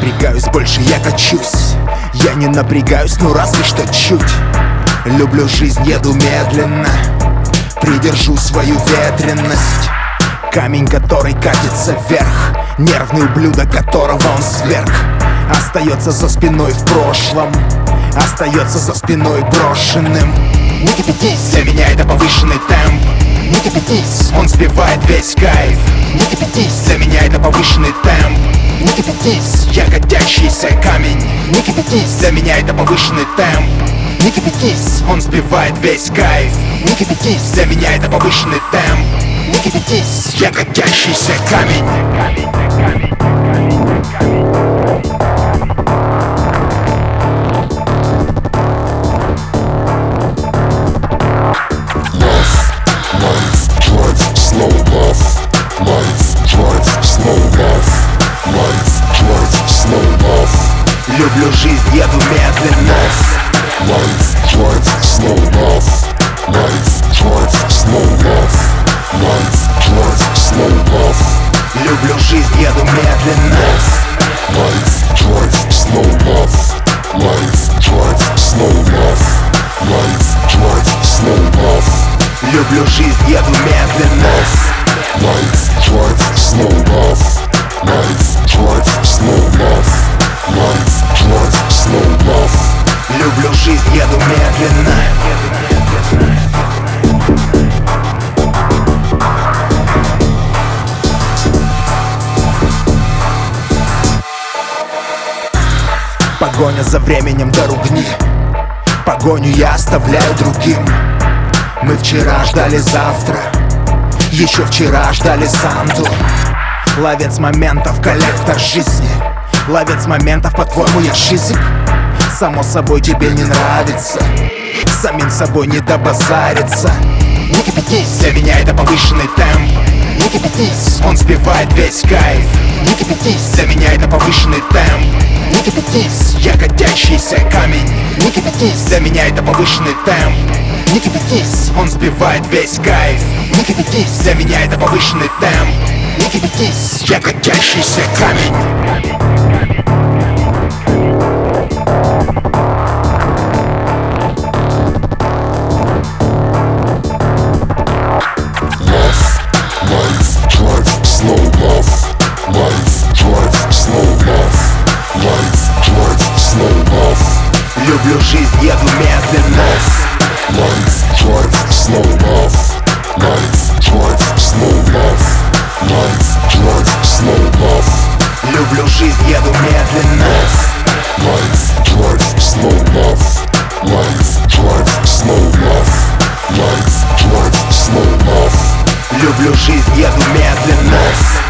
напрягаюсь, больше я качусь. Я не напрягаюсь, ну разве что чуть. Люблю жизнь, еду медленно, придержу свою ветренность. Камень, который катится вверх, нервный ублюдок, которого он сверг, остается за спиной в прошлом, остается за спиной брошенным. Не кипятись, для меня это повышенный темп. Не кипятись, он сбивает весь кайф. Не кипятись, для меня это повышенный темп. Не кипятись, я катящийся камень. Не кипятись, для меня это повышенный темп. Не кипятись, он сбивает весь кайф. Не кипятись, для меня это повышенный темп. Не кипятись, я катящийся камень. Люблю жизнь, еду медленно. Life drives slow love. Life drives slow love. Life drives slow love. Люблю жизнь, еду медленно. Life drives slow love. Life drives slow love. Life drives slow love. Люблю жизнь, еду медленно. Life drives slow love. Life drives slow love. Life drives slow love. Люблю жизнь, еду медленно. Погоня за временем дорогни. Погоню я оставляю другим. Мы вчера ждали завтра, еще вчера ждали Санту. Ловец моментов, коллектор жизни. Ловец моментов, по-твоему, я шизик? Само собой тебе не нравится, самим собой не добазариться. Не кипятись, для меня это повышенный темп. Не кипятись, он сбивает весь кайф. Не кипятись, для меня это повышенный темп. Не кипятись, я катящийся камень. Не кипятись, для меня это повышенный темп. Не кипятись, он сбивает весь кайф. Не кипятись, для меня это повышенный темп. Не кипятись, я катящийся камень. Люблю жизнь, еду медленно. Life drives slow love. Life drives slow love. Life drives slow love. Люблю жизнь, еду медленно. Life drives slow love. Life drives slow love. Life drives slow love. Люблю жизнь, еду медленно.